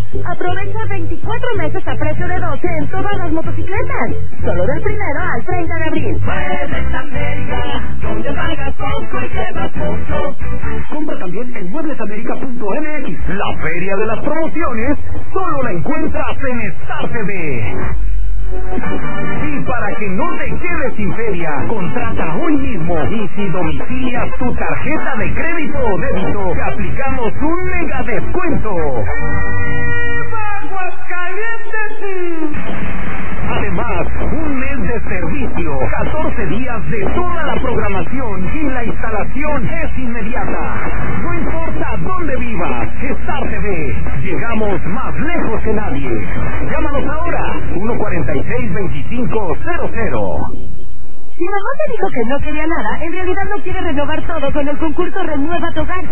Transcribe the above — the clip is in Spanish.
Aprovecha 24 meses a precio de 12 en todas las motocicletas. Solo del 1 al 30 de abril. Muebles América, donde pagas poco y llevas mucho. Compra también en mueblesamerica.mx. La feria de las promociones solo la encuentras en Star TV. Y para que no te quedes sin feria, contrata hoy mismo y si domicilias tu tarjeta de crédito o débito, te aplicamos un mega descuento. Además, un mes de servicio, 14 días de toda la programación y la instalación es inmediata. No importa dónde vivas, Star TV, llegamos más lejos que nadie. Llámanos ahora, 146-2500. Si mamá te dijo que no quería nada, en realidad no quiere renovar todo con el concurso Renueva tu Hogar.